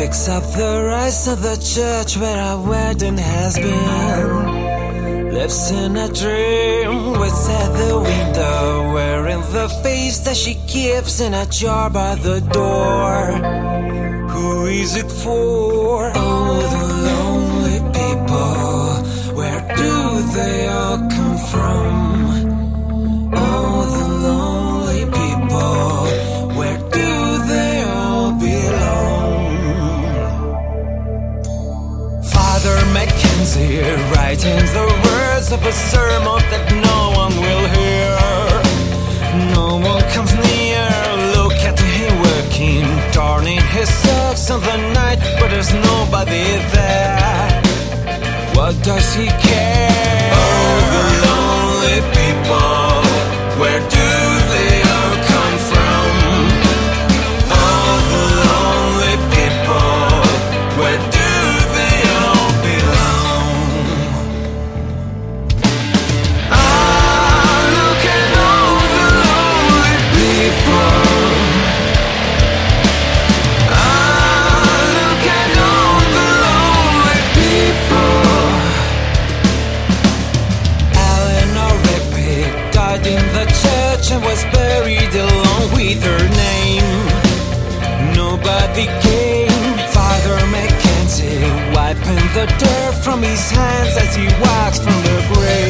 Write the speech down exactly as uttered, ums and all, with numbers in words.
Picks up the rice of the church where our wedding has been. Lives in a dream, waits at the window, wearing the face that she keeps in a jar by the door. Who is it for? Oh, the lonely people. Where do they all come from? Oh, the lonely people. Where do they all belong? Father Mackenzie writing the words of a sermon that no one will hear. No one comes near. Look at him working, darning his socks on the night, but there's nobody there. What does he care? Oh, the lonely people, where do they all come from? Oh, the lonely people, where do they all belong? Ah, look at all the lonely people. Ah, look at all the lonely people. Eleanor Rigby died in the church and was buried along with her name. Nobody came. Father Mackenzie wiping the dirt from his hands as he walks from the grave.